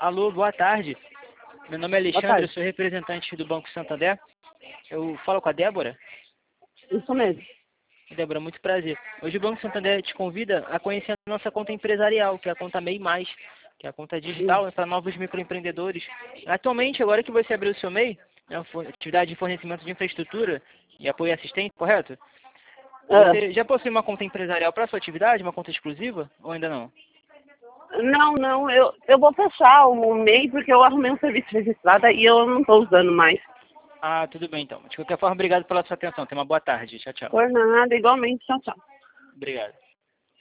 Alô, boa tarde. Meu nome é Boa Alexandre, eu tarde. sou representante do Banco Santander. Eu falo com a Débora. Isso mesmo. Débora, muito prazer. Hoje o Banco Santander te convida a conhecer a nossa conta empresarial, que é a conta MEI+, que é a conta digital para novos microempreendedores. Atualmente, agora que você abriu o seu MEI, é uma atividade de fornecimento de infraestrutura e apoio e assistência, correto? Você já possui uma conta empresarial para sua atividade, uma conta exclusiva, ou ainda não? Não, eu vou fechar o MEI porque eu arrumei um serviço registrado e eu não estou usando mais. Ah, tudo bem então. De qualquer forma, obrigado pela sua atenção. Tenha uma boa tarde. Tchau, tchau. Por nada, igualmente, tchau, tchau. Obrigado.